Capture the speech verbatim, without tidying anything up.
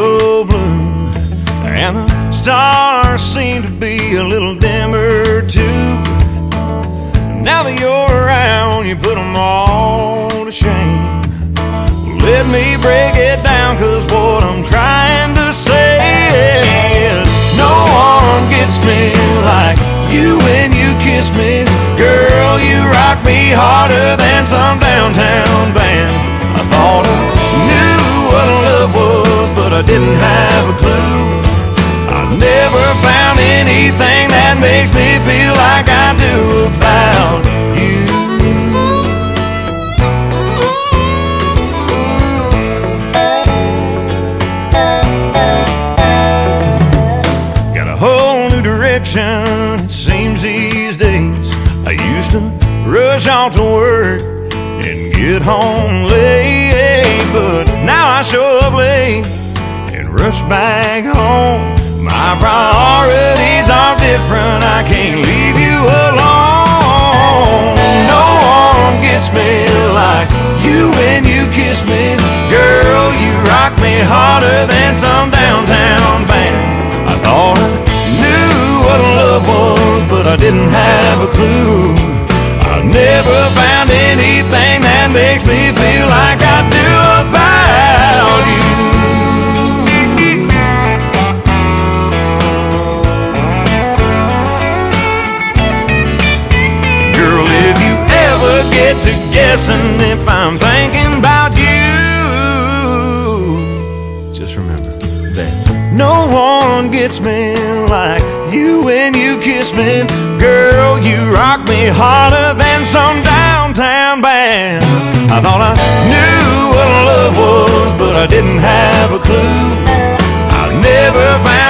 so blue, and the stars seem to be a little dimmer too. Now that you're around, you put them all to shame. Let me break it down, cause what I'm trying to say is no one gets me like you when you kiss me. Girl, you rock me harder than some downtown band. I thought I knew what love was, but I didn't have a clue. I never found anything that makes me feel like I do about you. Got a whole new direction, it seems these days. I used to rush off to work and get home late, but now I show up late and rush back home. My priorities are different, I can't leave you alone. No one gets me like you when you kiss me. Girl, you rock me harder than some downtown band. I thought I knew what love was, but I didn't have a clue. I never found anything that makes me feel like I do about you. Girl, if you ever get to guessing if I'm thinking about you, just remember that no one gets me like you when you kiss me. Girl, you rock me harder than some downtown band. I thought I knew what love was, but I didn't have a clue. I never found